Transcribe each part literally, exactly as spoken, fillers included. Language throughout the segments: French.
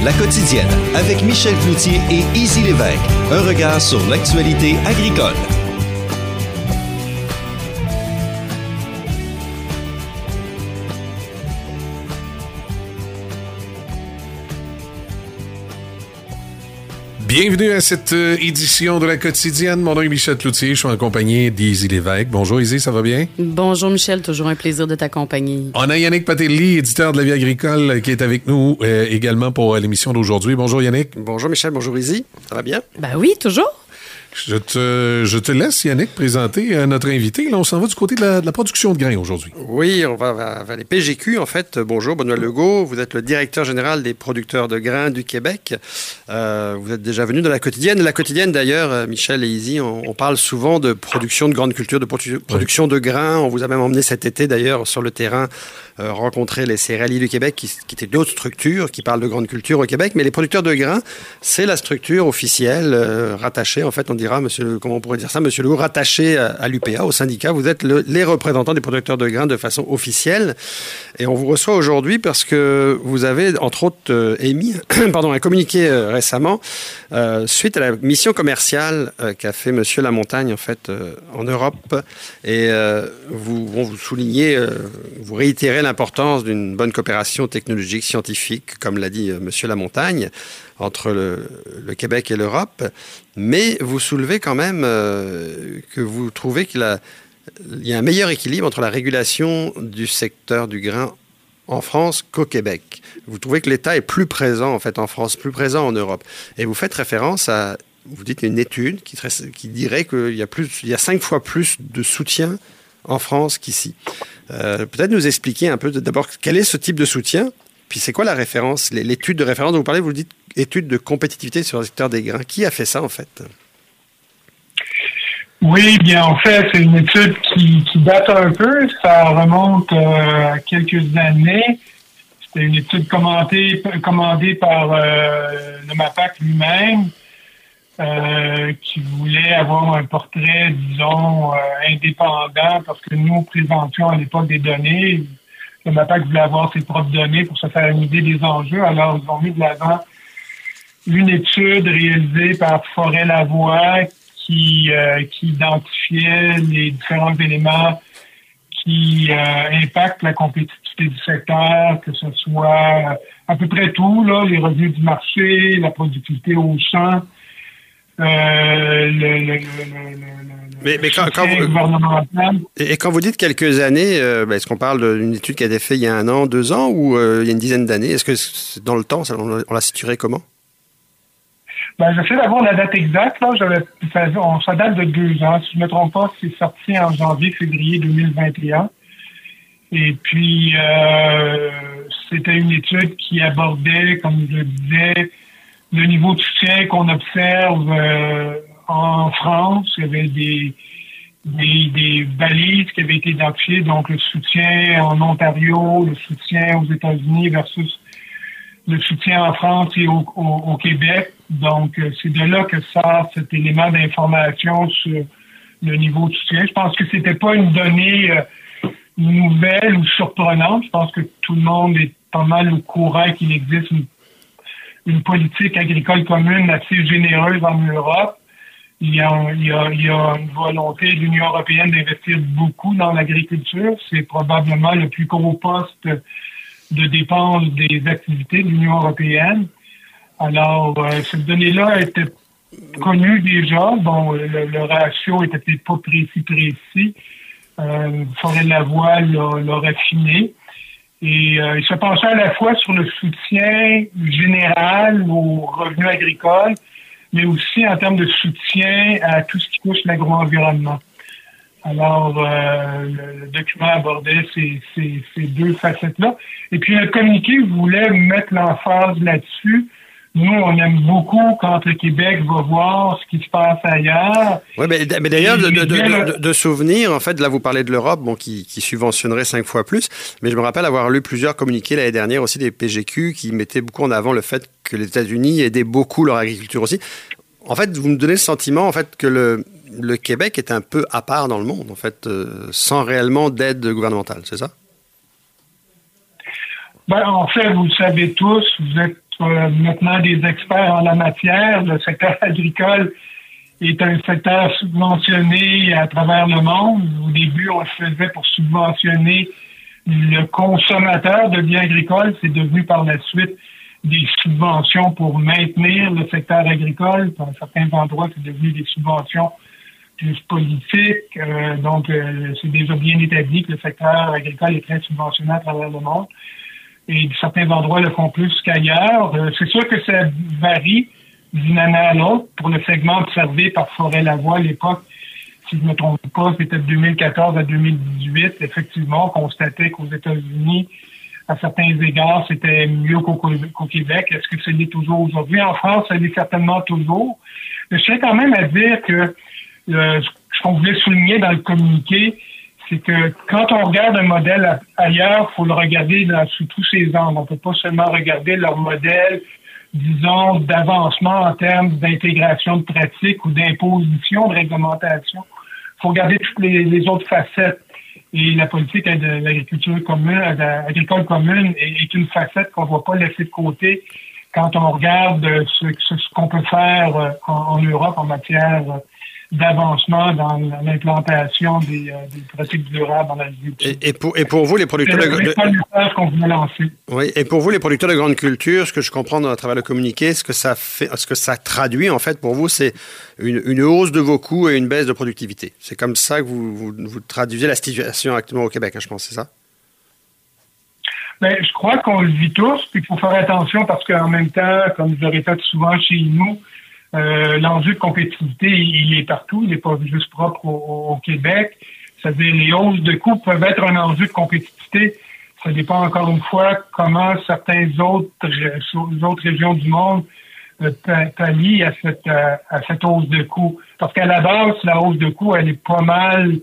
La quotidienne avec Michel Cloutier et Izzy Lévesque. Un regard sur l'actualité agricole. Bienvenue à cette euh, édition de La Quotidienne. Mon nom est Michel Cloutier, je suis en compagnie d'Izzy Lévesque. Bonjour Izzy, ça va bien? Bonjour Michel, toujours un plaisir de t'accompagner. On a Yannick Patelli, éditeur de La Vie agricole, qui est avec nous euh, également pour l'émission d'aujourd'hui. Bonjour Yannick. Bonjour Michel, bonjour Izzy, ça va bien? Ben oui, toujours. Je te, je te laisse, Yannick, présenter euh, notre invité. Là, on s'en va du côté de la, de la production de grains aujourd'hui. Oui, on va vers les P G Q, en fait. Bonjour, Benoît Legault. Vous êtes le directeur général des producteurs de grains du Québec. Euh, vous êtes déjà venu dans la quotidienne. La quotidienne, d'ailleurs, Michel et Izzy, on, on parle souvent de production de grandes cultures, de produ- production oui. de grains. On vous a même emmené cet été, d'ailleurs, sur le terrain, euh, rencontrer les céréaliers du Québec, qui, qui étaient d'autres structures, qui parlent de grandes cultures au Québec. Mais les producteurs de grains, c'est la structure officielle, euh, rattachée, en fait, on dira, monsieur, comment on pourrait dire ça, monsieur Legault, rattaché à, à l'U P A, au syndicat. Vous êtes le, les représentants des producteurs de grains de façon officielle. Et on vous reçoit aujourd'hui parce que vous avez, entre autres, euh, émis pardon, un communiqué euh, récemment euh, suite à la mission commerciale euh, qu'a fait monsieur Lamontagne, en fait, euh, en Europe. Et euh, vous, bon, vous soulignez, euh, vous réitérez l'importance d'une bonne coopération technologique, scientifique, comme l'a dit euh, monsieur Lamontagne, entre le, le Québec et l'Europe. Mais vous soulevez quand même euh, que vous trouvez qu'il a Il y a un meilleur équilibre entre la régulation du secteur du grain en France qu'au Québec. Vous trouvez que l'État est plus présent en fait en France, plus présent en Europe. Et vous faites référence à, vous dites une étude qui, qui dirait qu'il y a plus, il y a cinq fois plus de soutien en France qu'ici. Euh, peut-être nous expliquer un peu d'abord quel est ce type de soutien, puis c'est quoi la référence, l'étude de référence dont vous parlez, vous dites étude de compétitivité sur le secteur des grains. Qui a fait ça en fait? Oui, bien, en fait, c'est une étude qui, qui date un peu. Ça remonte euh, à quelques années. C'était une étude commandée, commandée par euh, le MAPAC lui-même, euh, qui voulait avoir un portrait, disons, euh, indépendant, parce que nous présentions à l'époque des données. Le MAPAC voulait avoir ses propres données pour se faire une idée des enjeux. Alors, ils ont mis de l'avant une étude réalisée par Forêt-Lavoie, qui, euh, qui identifiait les différents éléments qui euh, impactent la compétitivité du secteur, que ce soit euh, à peu près tout, là, les revenus du marché, la productivité au champ, euh, le, le, le, le, mais, mais quand, quand vous, gouvernemental. Et, et quand vous dites quelques années, euh, ben, est-ce qu'on parle d'une étude qui a été faite il y a un an, deux ans, ou euh, il y a une dizaine d'années? Est-ce que c'est dans le temps, ça, on, on la situerait comment? Ben, j'essaie d'avoir la date exacte, là. J'avais, ça, on, ça date de deux ans. Si je ne me trompe pas, c'est sorti en janvier-février deux mille vingt et un. Et puis, euh, c'était une étude qui abordait, comme je le disais, le niveau de soutien qu'on observe euh, en France. Il y avait des, des, des balises qui avaient été identifiées, donc le soutien en Ontario, le soutien aux États-Unis versus le soutien en France et au, au, au Québec. Donc, c'est de là que sort cet élément d'information sur le niveau de soutien. Je pense que c'était pas une donnée euh, nouvelle ou surprenante. Je pense que tout le monde est pas mal au courant qu'il existe une, une politique agricole commune assez généreuse en Europe. Il y a, il y a, il y a une volonté de l'Union européenne d'investir beaucoup dans l'agriculture. C'est probablement le plus gros poste de dépenses des activités de l'Union européenne. Alors, euh, cette donnée-là était connue déjà. Bon, le, le ratio était peut-être pas précis, précis. Euh, Forêt-Lavoie l'a, l'a raffiné. Et euh, il se penchait à la fois sur le soutien général aux revenus agricoles, mais aussi en termes de soutien à tout ce qui touche l'agro-environnement. Alors, euh, le, le document abordait ces, ces, ces deux facettes-là. Et puis, le communiqué voulait mettre l'emphase là-dessus. Nous, on aime beaucoup quand le Québec va voir ce qui se passe ailleurs. Oui, mais, mais d'ailleurs, de, de, de, de, de souvenir, en fait, là, vous parlez de l'Europe, bon, qui, qui subventionnerait cinq fois plus, mais je me rappelle avoir lu plusieurs communiqués l'année dernière aussi des P G Q qui mettaient beaucoup en avant le fait que les États-Unis aidaient beaucoup leur agriculture aussi. En fait, vous me donnez le sentiment, en fait, que le, le Québec est un peu à part dans le monde, en fait, euh, sans réellement d'aide gouvernementale, c'est ça? Ben, en fait, vous le savez tous, vous êtes euh, maintenant des experts en la matière. Le secteur agricole est un secteur subventionné à travers le monde. Au début, on le faisait pour subventionner le consommateur de biens agricoles. C'est devenu par la suite des subventions pour maintenir le secteur agricole. Dans certains endroits, c'est devenu des subventions plus politiques. Euh, donc, euh, c'est déjà bien établi que le secteur agricole est très subventionné à travers le monde. Et certains endroits le font plus qu'ailleurs. Euh, c'est sûr que ça varie d'une année à l'autre. Pour le segment observé par Forêt-Lavoie à l'époque, si je ne me trompe pas, c'était de deux mille quatorze à deux mille dix-huit. Effectivement, on constatait qu'aux États-Unis, à certains égards, c'était mieux qu'au, qu'au Québec. Est-ce que ça l'est toujours aujourd'hui? En France, ça l'est certainement toujours. Mais je tiens quand même à dire que euh, ce qu'on voulait souligner dans le communiqué, c'est que quand on regarde un modèle ailleurs, il faut le regarder dans, sous tous ses angles. On ne peut pas seulement regarder leur modèle, disons, d'avancement en termes d'intégration de pratiques ou d'imposition de réglementation. Il faut regarder toutes les, les autres facettes. Et la politique de l'agriculture commune, agricole commune est, est une facette qu'on ne va pas laisser de côté quand on regarde ce, ce, ce qu'on peut faire en, en Europe en matière d'avancement dans l'implantation des, des pratiques durables en agriculture. Et, et, pour, et pour vous, les producteurs de, de... C'est le message qu'on voulait lancer. Oui, et pour vous, les producteurs de grandes cultures, ce que je comprends à travers le communiqué, ce que ça fait, ce que ça traduit, en fait, pour vous, c'est une, une hausse de vos coûts et une baisse de productivité. C'est comme ça que vous, vous, vous traduisez la situation actuellement au Québec, hein, je pense, c'est ça? Bien, je crois qu'on le vit tous, puis il faut faire attention parce qu'en même temps, comme je le répète souvent chez nous, Euh, l'enjeu de compétitivité, il est partout. Il n'est pas juste propre au, au Québec. C'est-à-dire, les hausses de coûts peuvent être un enjeu de compétitivité. Ça dépend encore une fois comment certaines autres, autres régions du monde euh, pallient à cette, à, à cette hausse de coûts. Parce qu'à la base, la hausse de coûts, elle est pas mal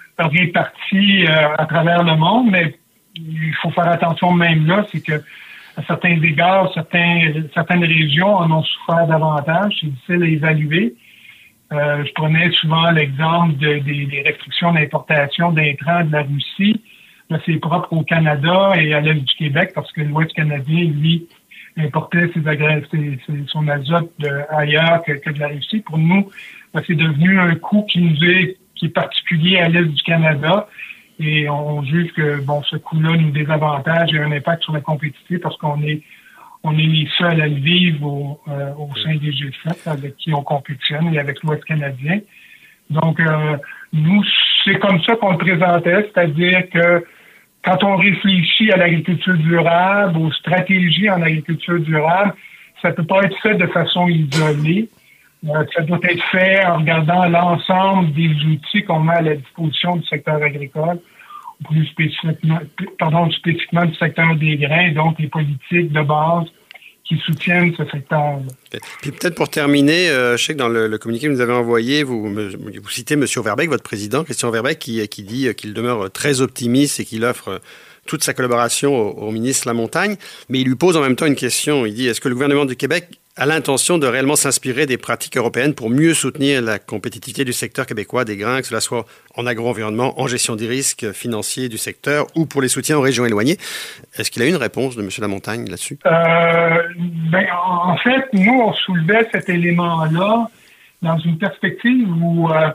répartie euh, à travers le monde, mais il faut faire attention même là, c'est que à certains égards, certains, certaines régions en ont souffert davantage. C'est difficile à évaluer. Euh, je prenais souvent l'exemple de, des, des restrictions d'importation d'intrants de la Russie. Là, c'est propre au Canada et à l'est du Québec parce que l'Ouest canadien, lui, importait ses agrès, ses, ses, son azote de, ailleurs que, que de la Russie. Pour nous, là, c'est devenu un coût qui nous est, qui est particulier à l'est du Canada. Et on juge que bon, ce coût-là nous désavantage et a un impact sur la compétitivité parce qu'on est on est les seuls à le vivre au, euh, au sein des G sept avec qui on compétitionne et avec l'Ouest canadien. Donc, euh, nous, c'est comme ça qu'on le présentait, c'est-à-dire que quand on réfléchit à l'agriculture durable, aux stratégies en agriculture durable, ça peut pas être fait de façon isolée. Euh, ça doit être fait en regardant l'ensemble des outils qu'on met à la disposition du secteur agricole, ou plus spécifiquement, pardon, spécifiquement du secteur des grains, donc les politiques de base qui soutiennent ce secteur-là. Puis peut-être pour terminer, euh, je sais que dans le, le communiqué que vous avez envoyé, vous, vous citez M. Verbeek, votre président, Christian Verbeek, qui, qui dit qu'il demeure très optimiste et qu'il offre toute sa collaboration au, au ministre Lamontagne, mais il lui pose en même temps une question. Il dit, est-ce que le gouvernement du Québec a l'intention de réellement s'inspirer des pratiques européennes pour mieux soutenir la compétitivité du secteur québécois des grains, que cela soit en agro-environnement, en gestion des risques financiers du secteur ou pour les soutiens aux régions éloignées? Est-ce qu'il a une réponse de M. Lamontagne là-dessus? Euh, ben, en fait, nous, on soulevait cet élément-là dans une perspective où euh,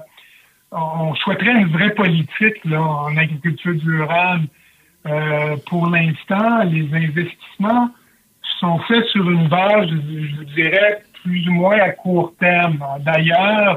on souhaiterait une vraie politique là, en agriculture durable. Euh, pour l'instant, les investissements sont faits sur une base, je, je dirais, plus ou moins à court terme. D'ailleurs,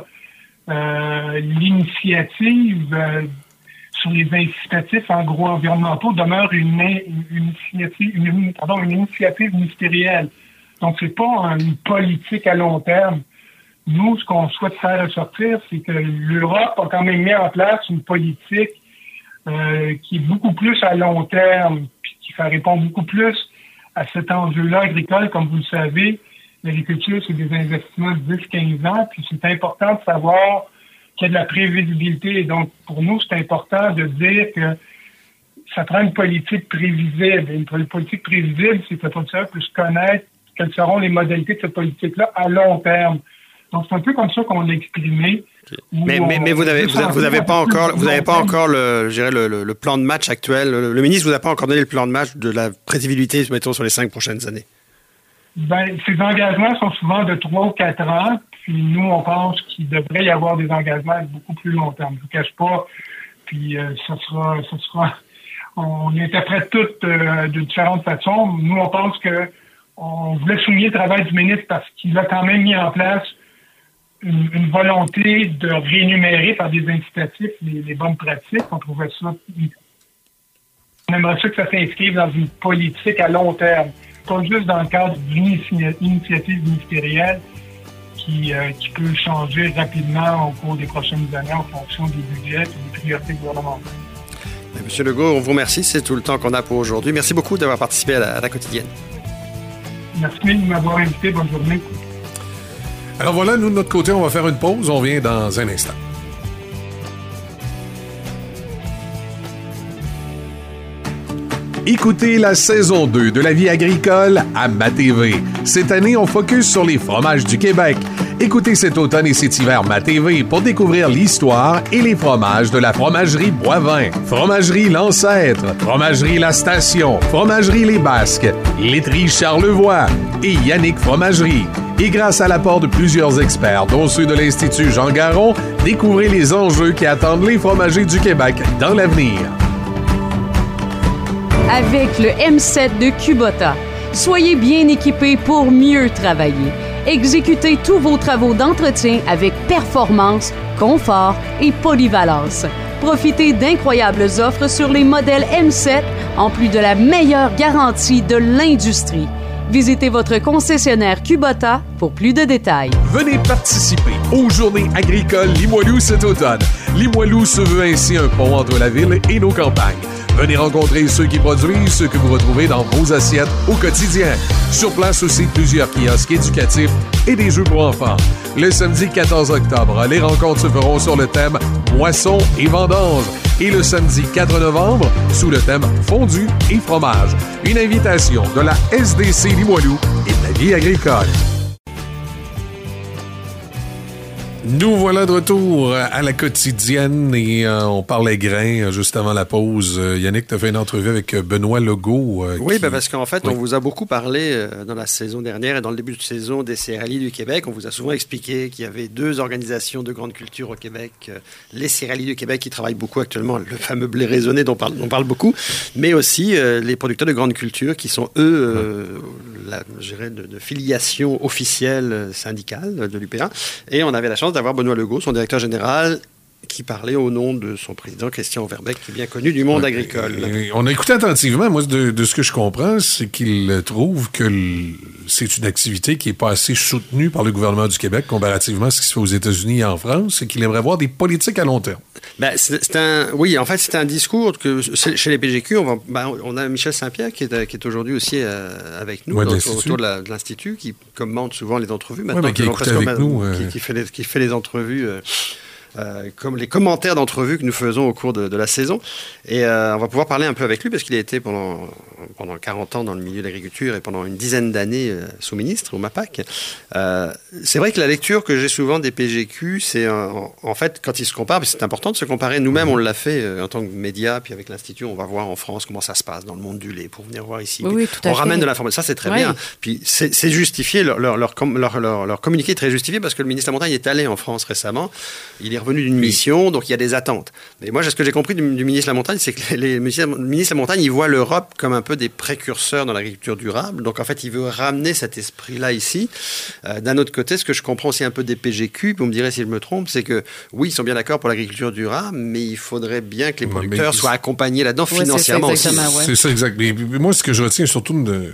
euh, l'initiative euh, sur les incitatifs agro-environnementaux demeure une, une, initiative, une, pardon, une initiative ministérielle. Donc, c'est pas une politique à long terme. Nous, ce qu'on souhaite faire ressortir, c'est que l'Europe a quand même mis en place une politique euh, qui est beaucoup plus à long terme, puis qui fait répondre beaucoup plus à cet enjeu-là agricole. Comme vous le savez, l'agriculture, c'est des investissements de dix à quinze ans, puis c'est important de savoir qu'il y a de la prévisibilité. Et donc, pour nous, c'est important de dire que ça prend une politique prévisible. Et une politique prévisible, c'est que le producteur puisse connaître quelles seront les modalités de cette politique-là à long terme. Donc, c'est un peu comme ça qu'on l'a exprimé. Mais, mais, mais vous n'avez vous, vous avez pas encore, vous avez pas encore le, je dirais le, le, le plan de match actuel. Le, le ministre vous a pas encore donné le plan de match de la prévisibilité, mettons, sur les cinq prochaines années. Ben, ces engagements sont souvent de trois ou quatre ans, puis nous, on pense qu'il devrait y avoir des engagements à beaucoup plus long terme. Je ne vous cache pas, puis euh, ça sera, ça sera, on interprète tout euh, de différentes façons. Nous, on pense que on voulait souligner le travail du ministre parce qu'il a quand même mis en place une, une volonté de rémunérer par des incitatifs les, les bonnes pratiques. On trouvait ça, on aimerait ça que ça s'inscrive dans une politique à long terme, pas juste dans le cadre d'une initiative ministérielle qui, euh, qui peut changer rapidement au cours des prochaines années en fonction des budgets et des priorités gouvernementales. Monsieur Legault, on vous remercie. C'est tout le temps qu'on a pour aujourd'hui. Merci beaucoup d'avoir participé à la, à la quotidienne. Merci de m'avoir invité. Bonne journée. Alors voilà, nous, de notre côté, on va faire une pause. On revient dans un instant. Écoutez la saison deux de La Vie agricole à Ma T V. Cette année, on focus sur les fromages du Québec. Écoutez cet automne et cet hiver Ma T V pour découvrir l'histoire et les fromages de la fromagerie Boivin, fromagerie L'Ancêtre, fromagerie La Station, fromagerie Les Basques, laiterie Charlevoix et Yannick Fromagerie. Et grâce à l'apport de plusieurs experts, dont ceux de l'Institut Jean Garon, découvrez les enjeux qui attendent les fromagers du Québec dans l'avenir. Avec le M sept de Kubota, soyez bien équipés pour mieux travailler. Exécutez tous vos travaux d'entretien avec performance, confort et polyvalence. Profitez d'incroyables offres sur les modèles M sept, en plus de la meilleure garantie de l'industrie. Visitez votre concessionnaire Kubota pour plus de détails. Venez participer aux Journées agricoles Limoilou cet automne. Limoilou se veut ainsi un pont entre la ville et nos campagnes. Venez rencontrer ceux qui produisent ce que vous retrouvez dans vos assiettes au quotidien. Sur place aussi, plusieurs kiosques éducatifs et des jeux pour enfants. Le samedi quatorze octobre, les rencontres se feront sur le thème Moisson et vendange. Et le samedi quatre novembre, sous le thème Fondu et fromage. Une invitation de la S D C Limoilou et de La Vie agricole. Nous voilà de retour à la quotidienne et euh, on parlait grains juste avant la pause. Euh, Yannick, tu as fait une entrevue avec Benoît Legault. Euh, oui, qui... ben parce qu'en fait, oui. on vous a beaucoup parlé euh, dans la saison dernière et dans le début de saison des céréaliers du Québec. On vous a souvent expliqué qu'il y avait deux organisations de grande culture au Québec. Euh, les céréaliers du Québec qui travaillent beaucoup actuellement, le fameux blé raisonné dont on parle, on parle beaucoup, mais aussi euh, les producteurs de grande culture qui sont, eux, euh, la, je dirais, de, de filiation officielle syndicale de l'U P A. Et on avait la chance d'avoir Benoît Legault, son directeur général, qui parlait au nom de son président, Christian Overbeck, qui est bien connu du monde ouais, agricole. Et, et on a écouté attentivement. Moi, de, de ce que je comprends, c'est qu'il trouve que le, c'est une activité qui n'est pas assez soutenue par le gouvernement du Québec comparativement à ce qui se fait aux États-Unis et en France, et qu'il aimerait voir des politiques à long terme. Ben, c'est, c'est un, oui, en fait, c'est un discours que chez les P G Q, on, va, ben, on a Michel Saint-Pierre qui est, qui est aujourd'hui aussi euh, avec nous, ouais, donc, autour de, la, de l'Institut, qui commente souvent les entrevues. Maintenant, ouais, qui, écoute avec même, nous, euh... qui, qui, fait les, qui fait les entrevues... Euh, Euh, comme les commentaires d'entrevues que nous faisons au cours de, de la saison. Et euh, on va pouvoir parler un peu avec lui parce qu'il a été pendant, pendant quarante ans dans le milieu de l'agriculture et pendant une dizaine d'années euh, sous-ministre au MAPAC. Euh, c'est vrai que la lecture que j'ai souvent des P G Q, c'est euh, en, en fait, quand ils se comparent, c'est important de se comparer. Nous-mêmes, on l'a fait euh, en tant que média, puis avec l'Institut, on va voir en France comment ça se passe dans le monde du lait pour venir voir ici. Oui, tout à on fait. ramène de l'information. Ça, c'est très oui. bien. Puis c'est, c'est justifié, leur, leur, leur, leur, leur, leur communiqué est très justifié parce que le ministre Lamontagne est allé en France récemment. Il est revenu d'une mission. Donc, il y a des attentes. Mais moi, ce que j'ai compris du, du ministre Lamontagne, c'est que les, les ministres, le ministre Lamontagne, il voit l'Europe comme un peu des précurseurs dans l'agriculture durable. Donc, en fait, il veut ramener cet esprit-là ici. Euh, d'un autre côté, ce que je comprends aussi un peu des P G Q, vous me direz si je me trompe, c'est que, oui, ils sont bien d'accord pour l'agriculture durable, mais il faudrait bien que les producteurs ouais, soient accompagnés là-dedans ouais, financièrement c'est aussi. Ouais. C'est ça, exact. Mais moi, ce que je retiens surtout de...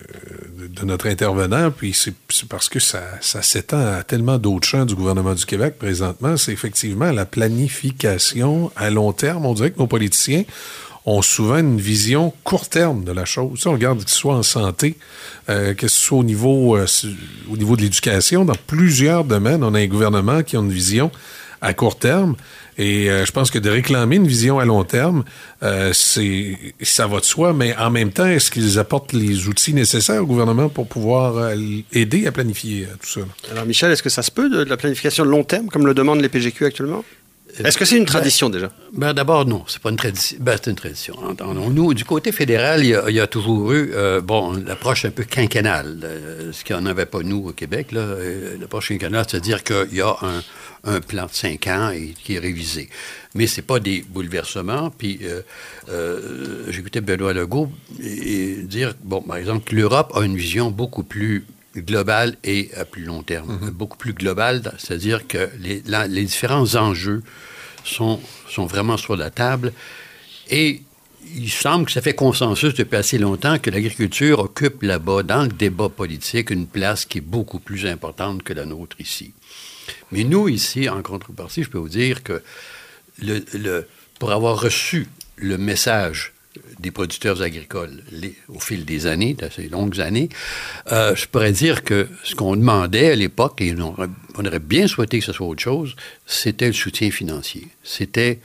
de notre intervenant, puis c'est, c'est parce que ça, ça s'étend à tellement d'autres champs du gouvernement du Québec présentement, c'est effectivement la planification à long terme. On dirait que nos politiciens ont souvent une vision court terme de la chose. Si on regarde que ce soit en santé, euh, que ce soit au niveau, euh, au niveau de l'éducation, dans plusieurs domaines, on a un gouvernement qui a une vision à court terme. Et euh, je pense que de réclamer une vision à long terme, euh, c'est ça va de soi, mais en même temps, est-ce qu'ils apportent les outils nécessaires au gouvernement pour pouvoir euh, aider à planifier euh, tout ça? Alors Michel, est-ce que ça se peut de, de la planification de long terme, comme le demandent les P G Q actuellement? Est-ce que c'est une tradition, ben, déjà? Ben, d'abord, non, c'est pas une tradition. Ben, c'est une tradition. Nous, du côté fédéral, il y a, il y a toujours eu, euh, bon, l'approche un peu quinquennale, euh, ce qu'il n'y en avait pas, nous, au Québec, là. Euh, l'approche quinquennale, c'est-à-dire qu'il y a un, un plan de cinq ans et, qui est révisé. Mais c'est pas des bouleversements. Puis, euh, euh, j'écoutais Benoît Legault et, et dire, bon, par exemple, que l'Europe a une vision beaucoup plus globale et à plus long terme. Mm-hmm. Beaucoup plus globale, c'est-à-dire que les, la, les différents enjeux sont, sont vraiment sur la table. Et il semble que ça fait consensus depuis assez longtemps que l'agriculture occupe là-bas, dans le débat politique, une place qui est beaucoup plus importante que la nôtre ici. Mais nous, ici, en contrepartie, je peux vous dire que le, le, pour avoir reçu le message des producteurs agricoles les, au fil des années, d'assez longues années, euh, je pourrais dire que ce qu'on demandait à l'époque, et on aurait, on aurait bien souhaité que ce soit autre chose, c'était le soutien financier. C'était,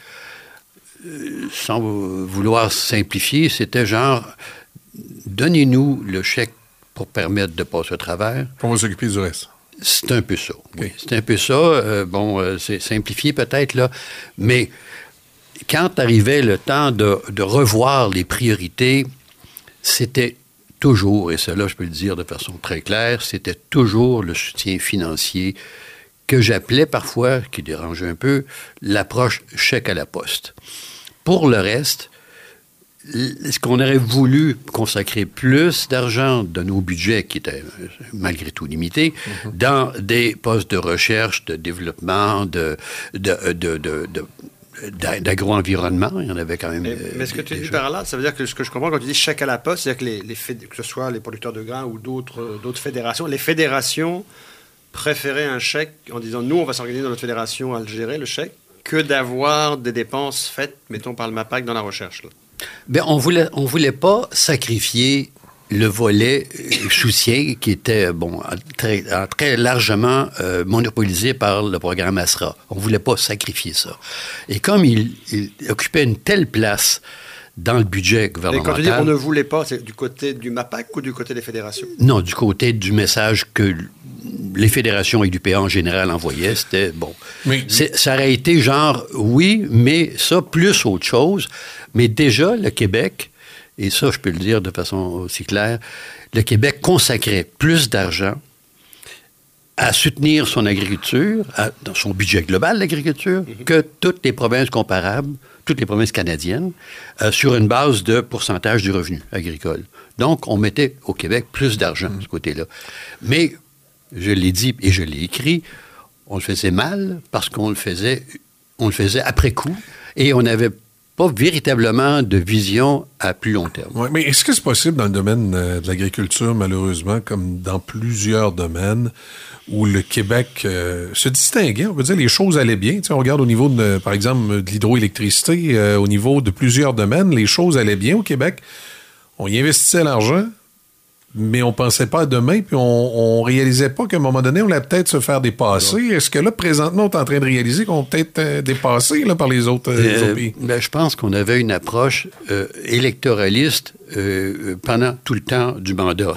euh, sans vouloir simplifier, c'était genre, donnez-nous le chèque pour permettre de passer au travers. On va s'occuper du reste. C'est un peu ça, oui. Okay. C'est un peu ça. Euh, bon, euh, c'est simplifié peut-être, là, mais quand arrivait le temps de, de revoir les priorités, c'était toujours, et cela je peux le dire de façon très claire, c'était toujours le soutien financier que j'appelais parfois, qui dérangeait un peu, l'approche chèque à la poste. Pour le reste, est-ce qu'on aurait voulu consacrer plus d'argent de nos budgets, qui étaient malgré tout limités, mm-hmm. dans des postes de recherche, de développement, de... de, de, de, de d'agro-environnement, il y en avait quand même... Mais, euh, mais ce que tu dis par là, ça veut dire que ce que je comprends quand tu dis chèque à la poste, c'est-à-dire que, les, les féd... que ce soit les producteurs de grains ou d'autres, euh, d'autres fédérations, les fédérations préféraient un chèque en disant, nous, on va s'organiser dans notre fédération à le gérer, le chèque, que d'avoir des dépenses faites, mettons, par le MAPAC dans la recherche. Là. Bien, on voulait, on voulait pas sacrifier le volet soutien qui était, bon, très, très largement euh, monopolisé par le programme ASRA. On ne voulait pas sacrifier ça. Et comme il, il occupait une telle place dans le budget gouvernemental... Et quand tu dis on ne voulait pas, c'est du côté du MAPAC ou du côté des fédérations? Non, du côté du message que les fédérations et l'U P A en général envoyaient, c'était, bon... Mais... C'est, ça aurait été genre, oui, mais ça, plus autre chose. Mais déjà, le Québec... Et ça, je peux le dire de façon aussi claire, le Québec consacrait plus d'argent à soutenir son agriculture, à, dans son budget global d'agriculture, mm-hmm. que toutes les provinces comparables, toutes les provinces canadiennes, euh, sur une base de pourcentage du revenu agricole. Donc, on mettait au Québec plus d'argent mm-hmm. de ce côté-là. Mais, je l'ai dit et je l'ai écrit, on le faisait mal parce qu'on le faisait, on le faisait après coup et on avait pas véritablement de vision à plus long terme. Oui, mais est-ce que c'est possible dans le domaine euh, de l'agriculture, malheureusement, comme dans plusieurs domaines, où le Québec euh, se distinguait, on peut dire, les choses allaient bien. Tu sais, on regarde au niveau, de, par exemple, de l'hydroélectricité, euh, au niveau de plusieurs domaines, les choses allaient bien au Québec. On y investissait l'argent, mais on pensait pas à demain, puis on, on réalisait pas qu'à un moment donné, on allait peut-être se faire dépasser. Ouais. Est-ce que là, présentement, on est en train de réaliser qu'on est peut-être euh, dépassé là, par les autres, euh, les autres pays? Ben, je pense qu'on avait une approche euh, électoraliste euh, pendant tout le temps du mandat.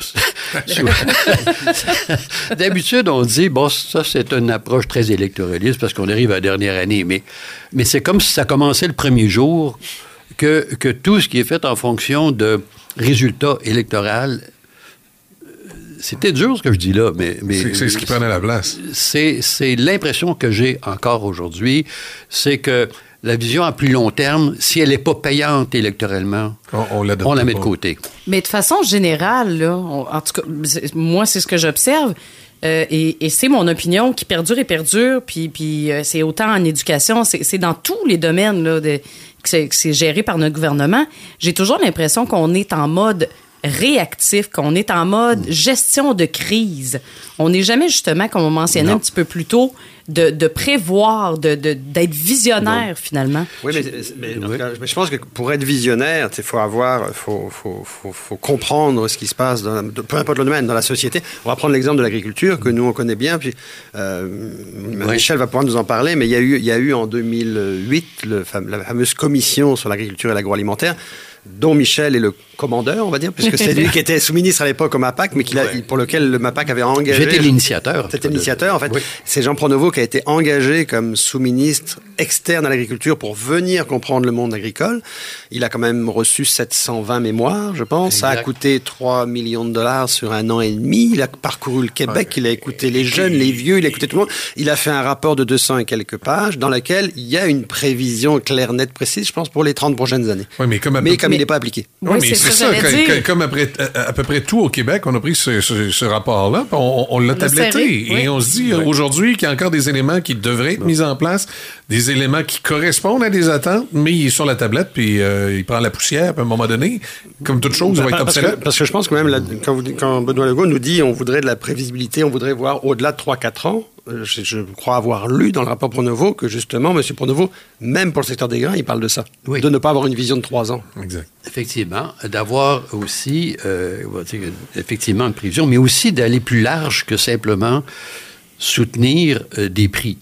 D'habitude, on dit, bon, ça, c'est une approche très électoraliste parce qu'on arrive à la dernière année, mais, mais c'est comme si ça commençait le premier jour que, que tout ce qui est fait en fonction de résultats électoraux. C'était dur ce que je dis là, mais... mais c'est, c'est ce qui prenait la place. C'est, c'est l'impression que j'ai encore aujourd'hui, c'est que la vision à plus long terme, si elle n'est pas payante électoralement, on, on, on la met de côté. Mais de façon générale, là, on, en tout cas, moi, c'est ce que j'observe, euh, et, et c'est mon opinion qui perdure et perdure, puis, puis euh, c'est autant en éducation, c'est, c'est dans tous les domaines là, de, que, c'est, que c'est géré par notre gouvernement. J'ai toujours l'impression qu'on est en mode réactif, qu'on est en mode gestion de crise. On n'est jamais, justement, comme on mentionnait non. un petit peu plus tôt, de, de prévoir, de, de, d'être visionnaire, non. finalement. Oui, mais, mais, oui. Cas, mais je pense que pour être visionnaire, il faut avoir, faut, faut, faut, faut comprendre ce qui se passe, dans la, peu importe le domaine, dans la société. On va prendre l'exemple de l'agriculture, que nous, on connaît bien, puis euh, oui. Michel va pouvoir nous en parler, mais il y a eu, il y a eu en deux mille huit le, la fameuse commission sur l'agriculture et l'agroalimentaire, dont Michel est le commandeur, on va dire, puisque c'est lui qui était sous-ministre à l'époque au MAPAC, mais qu'il a, ouais. pour lequel le MAPAC avait engagé... J'étais l'initiateur. C'était l'initiateur, en fait. Oui. C'est Jean Pronovost qui a été engagé comme sous-ministre externe à l'agriculture pour venir comprendre le monde agricole. Il a quand même reçu sept cent vingt mémoires, je pense. Exact. Ça a coûté trois millions de dollars sur un an et demi. Il a parcouru le Québec, ouais. il a écouté les jeunes, les vieux, il a écouté tout le monde. Il a fait un rapport de deux cents et quelques pages dans lequel il y a une prévision claire, nette, précise, je pense, pour les trente prochaines années. Oui, mais comme, mais peu... comme mais... il n'est pas appliqué. Oui, oui mais c'est ça. Comme, comme après, à, à peu près tout au Québec, on a pris ce, ce, ce rapport-là, on, on l'a tabletté. Oui. Et on se dit oui. aujourd'hui qu'il y a encore des éléments qui devraient être oui. mis en place, des éléments qui correspondent à des attentes, mais il est sur la tablette, puis euh, il prend la poussière, puis à un moment donné, comme toute chose, ben, va être parce obsolète. Que, parce que je pense que même, la, quand, vous, quand Benoît Legault nous dit on voudrait de la prévisibilité, on voudrait voir au-delà de trois quatre ans, Je, je crois avoir lu dans le rapport Pronovost que justement, M. Pronovost, même pour le secteur des grains, il parle de ça. Oui. De ne pas avoir une vision de trois ans. Exact. Effectivement. D'avoir aussi, euh, on va dire, effectivement, une prévision, mais aussi d'aller plus large que simplement soutenir euh, des prix.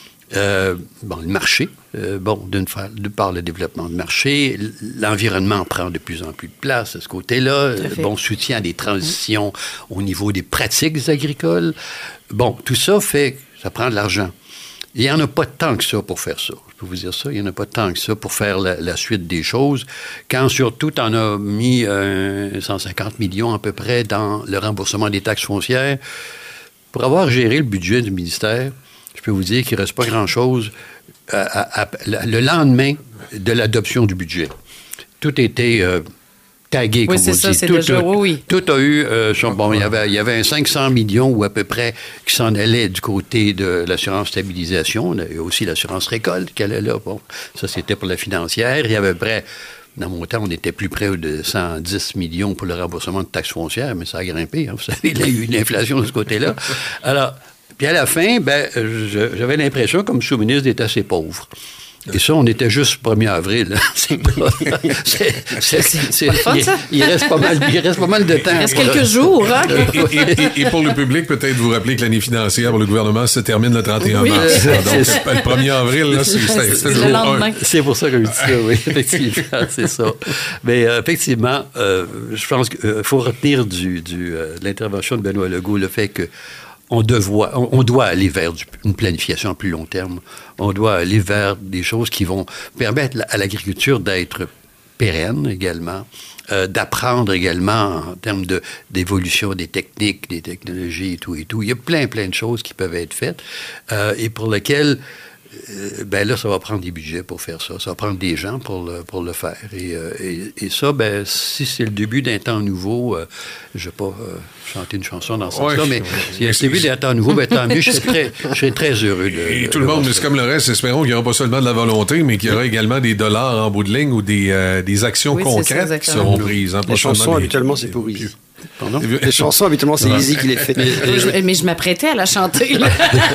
Euh, bon, le marché, euh, bon, d'une de par le développement du marché, l'environnement prend de plus en plus de place à ce côté-là, bon soutien à des transitions mmh. au niveau des pratiques agricoles. Bon, tout ça fait que ça prend de l'argent. Il n'y en a pas tant que ça pour faire ça. Je peux vous dire ça. Il n'y en a pas tant que ça pour faire la, la suite des choses. Quand surtout, tu en as mis euh, cent cinquante millions à peu près dans le remboursement des taxes foncières. Pour avoir géré le budget du ministère, je peux vous dire qu'il ne reste pas grand-chose à, à, à, le lendemain de l'adoption du budget. Tout était euh, tagué, oui, comme on ça, dit. C'est tout, déjà, tout, oui. tout a eu... Euh, son, bon, il y avait, il y avait un cinq cents millions ou à peu près qui s'en allait du côté de l'assurance stabilisation. Il y a aussi l'assurance récolte qui allait là. Bon, ça, c'était pour la financière. Il y avait à peu près... Dans mon temps, on était plus près de cent dix millions pour le remboursement de taxes foncières, mais ça a grimpé. Hein. Vous savez, il y a eu une inflation de ce côté-là. Alors... Puis à la fin, ben, je, j'avais l'impression, comme sous-ministre, d'être assez pauvre. Et ça, on était juste premier avril. C'est pas, c'est, c'est, c'est, c'est, fun, il, il, reste pas mal, il reste pas mal de temps. Il reste quelques jours. Hein? Et, et, et, et pour le public, peut-être vous rappeler que l'année financière pour le gouvernement se termine le trente et un oui. mars. Donc, le premier avril, là, c'est, c'est, c'est, c'est le lendemain. C'est pour ça que je dis ça, oui, effectivement, c'est ça. Mais euh, effectivement, euh, je pense qu'il euh, faut retenir du, du, euh, de l'intervention de Benoît Legault le fait que On, devoit, on doit aller vers du, une planification à plus long terme. On doit aller vers des choses qui vont permettre à l'agriculture d'être pérenne également, euh, d'apprendre également en termes de, d'évolution des techniques, des technologies et tout et tout. Il y a plein, plein de choses qui peuvent être faites euh, et pour lesquelles Euh, ben là, ça va prendre des budgets pour faire ça. Ça va prendre des gens pour le, pour le faire. Et, euh, et, et ça, ben, si c'est le début d'un temps nouveau, euh, je ne vais pas euh, chanter une chanson dans ce sens-là, ouais, mais si c'est le début d'un temps nouveau, ben, tant mieux. Je serais très, je serais très heureux de. Et de, tout de le monde, mais c'est comme le reste, espérons qu'il n'y aura pas seulement de la volonté, mais qu'il y aura également des dollars en bout de ligne ou des, euh, des actions oui, concrètes ça, qui seront prises. Hein, les chansons, des, habituellement, c'est pourri. Des, Pardon? Les chansons, habituellement, c'est Easy qui les fait. Mais, je, mais je m'apprêtais à la chanter. Là.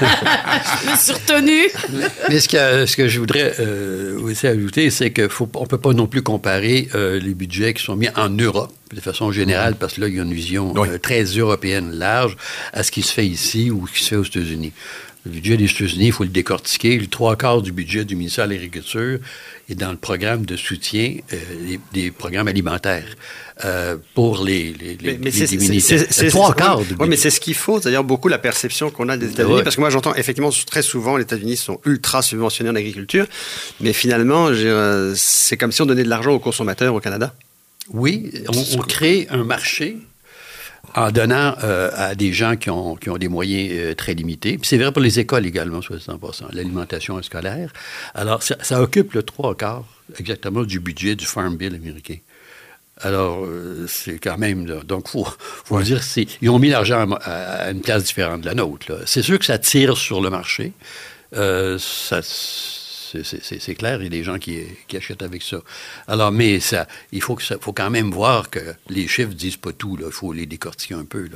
Je me suis retenue. Mais ce que, ce que je voudrais euh, aussi ajouter, c'est qu'on ne peut pas non plus comparer euh, les budgets qui sont mis en Europe, de façon générale, parce que là, il y a une vision oui. euh, très européenne large à ce qui se fait ici ou ce qui se fait aux États-Unis. Le budget des États-Unis, il faut le décortiquer. Le trois quarts du budget du ministère de l'Agriculture est dans le programme de soutien euh, des, des programmes alimentaires euh, pour les, les, mais, mais les c'est, diminuer. C'est, c'est, c'est, trois c'est, quarts oui, du oui, mais c'est ce qu'il faut, c'est-à-dire beaucoup la perception qu'on a des États-Unis, ouais. Parce que moi j'entends effectivement très souvent les États-Unis sont ultra subventionnés en agriculture, mais finalement euh, c'est comme si on donnait de l'argent aux consommateurs au Canada. Oui, on, on crée un marché en donnant euh, à des gens qui ont, qui ont des moyens euh, très limités. Puis c'est vrai pour les écoles également, soixante pour cent, l'alimentation scolaire. Alors, ça, ça occupe le trois quarts exactement du budget du Farm Bill américain. Alors, euh, c'est quand même... Là, donc, il faut, faut ouais. dire c'est, ils ont mis l'argent à, à une place différente de la nôtre. Là. C'est sûr que ça tire sur le marché. Euh, ça... C'est, c'est, c'est clair, il y a des gens qui, qui achètent avec ça. Alors, mais ça, il faut, que ça, faut quand même voir que les chiffres ne disent pas tout. Il faut les décortiquer un peu. Là.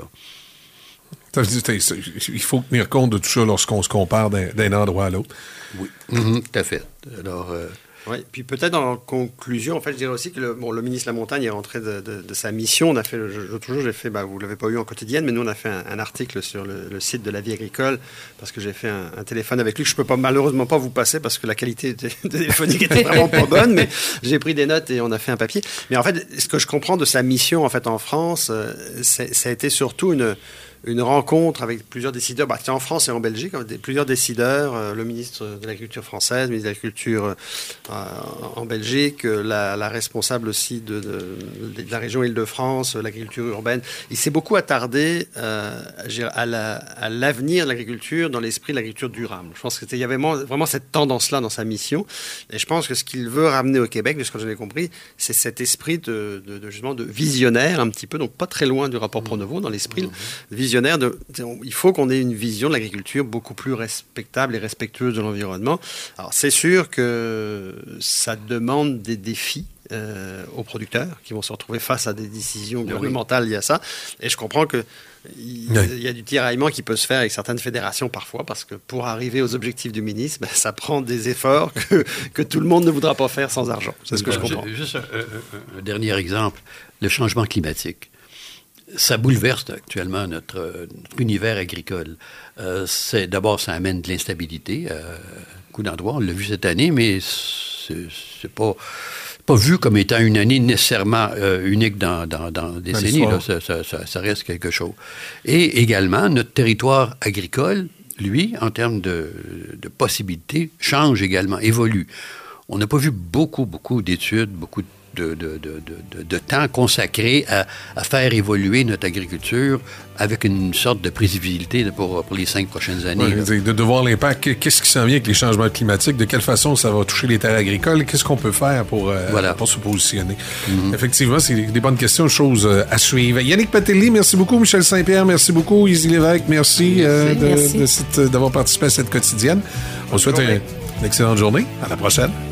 Ça veut dire, il faut tenir compte de tout ça lorsqu'on se compare d'un, d'un endroit à l'autre. Oui, mm-hmm, tout à fait. Alors, euh, Oui, puis peut-être en conclusion, en fait, je dirais aussi que le, bon, le ministre Lamontagne est rentré de, de, de sa mission. On a fait, l'autre jour, j'ai fait, bah, vous ne l'avez pas eu en quotidienne, mais nous, on a fait un, un article sur le, le site de La Vie agricole, parce que j'ai fait un, un téléphone avec lui que je ne peux pas, malheureusement pas vous passer, parce que la qualité téléphonique était vraiment pas bonne, mais j'ai pris des notes et on a fait un papier. Mais en fait, ce que je comprends de sa mission, en fait, en France, euh, ça a été surtout une... une rencontre avec plusieurs décideurs, bah, en France et en Belgique, des, plusieurs décideurs, euh, le ministre de l'Agriculture française, le ministre de l'Agriculture euh, en Belgique, la, la responsable aussi de, de, de la région Île-de-France, l'agriculture urbaine. Il s'est beaucoup attardé euh, à, la, à l'avenir de l'agriculture dans l'esprit de l'agriculture durable. Je pense qu'il y avait vraiment, vraiment cette tendance-là dans sa mission. Et je pense que ce qu'il veut ramener au Québec, de ce que j'en ai compris, c'est cet esprit de, de, de, justement, de visionnaire un petit peu, donc pas très loin du rapport Pronovo, dans l'esprit mmh. visionnaire. De, il faut qu'on ait une vision de l'agriculture beaucoup plus respectable et respectueuse de l'environnement. Alors, c'est sûr que ça demande des défis euh, aux producteurs qui vont se retrouver face à des décisions gouvernementales liées à ça. Et je comprends que il oui. y a du tiraillement qui peut se faire avec certaines fédérations parfois, parce que pour arriver aux objectifs du ministre, ben, ça prend des efforts que, que tout le monde ne voudra pas faire sans argent. C'est ce que je comprends. Juste un, un, un dernier exemple, le changement climatique. Ça bouleverse actuellement notre, notre univers agricole. Euh, c'est, d'abord, ça amène de l'instabilité à beaucoup d'endroits. On l'a vu cette année, mais c'est, c'est pas, pas vu comme étant une année nécessairement euh, unique dans, dans, dans la décennie. Là, ça, ça, ça, ça reste quelque chose. Et également, notre territoire agricole, lui, en termes de, de possibilités, change également, évolue. On n'a pas vu beaucoup, beaucoup d'études, beaucoup de De, de, de, de, de temps consacré à, à faire évoluer notre agriculture avec une sorte de prévisibilité pour, pour les cinq prochaines années. Oui, de, de voir l'impact. Qu'est-ce qui s'en vient avec les changements climatiques? De quelle façon ça va toucher les terres agricoles? Qu'est-ce qu'on peut faire pour, euh, voilà. pour se positionner? Mm-hmm. Effectivement, c'est des bonnes questions, choses à suivre. Yannick Patelli, merci beaucoup. Michel Saint-Pierre, merci beaucoup. Izzy Lévesque, merci, euh, de, merci. De cette, d'avoir participé à cette quotidienne. On souhaite une, une excellente journée. À la prochaine.